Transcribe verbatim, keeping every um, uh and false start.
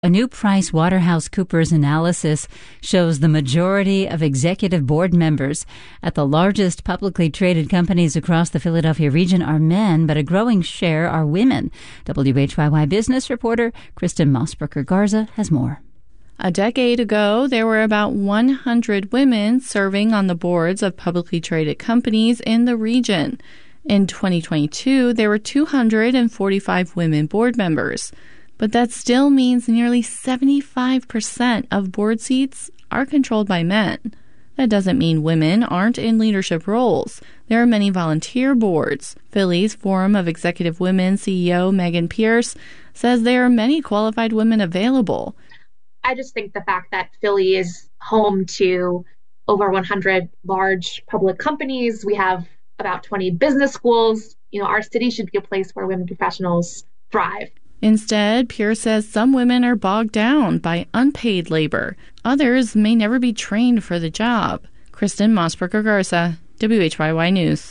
A new PricewaterhouseCoopers analysis shows the majority of executive board members at the largest publicly traded companies across the Philadelphia region are men, but a growing share are women. W H Y Y business reporter Kristen Mossberger-Garza has more. A decade ago, there were about one hundred women serving on the boards of publicly traded companies in the region. In twenty twenty-two, there were two hundred forty-five women board members. But that still means nearly seventy-five percent of board seats are controlled by men. That doesn't mean women aren't in leadership roles. There are many volunteer boards. Philly's Forum of Executive Women C E O Megan Pierce says there are many qualified women available. I just think the fact that Philly is home to over one hundred large public companies, we have about twenty business schools. You know, our city should be a place where women professionals thrive. Instead, Pierce says some women are bogged down by unpaid labor. Others may never be trained for the job. Kristen Mossberger-Garza, W H Y Y News.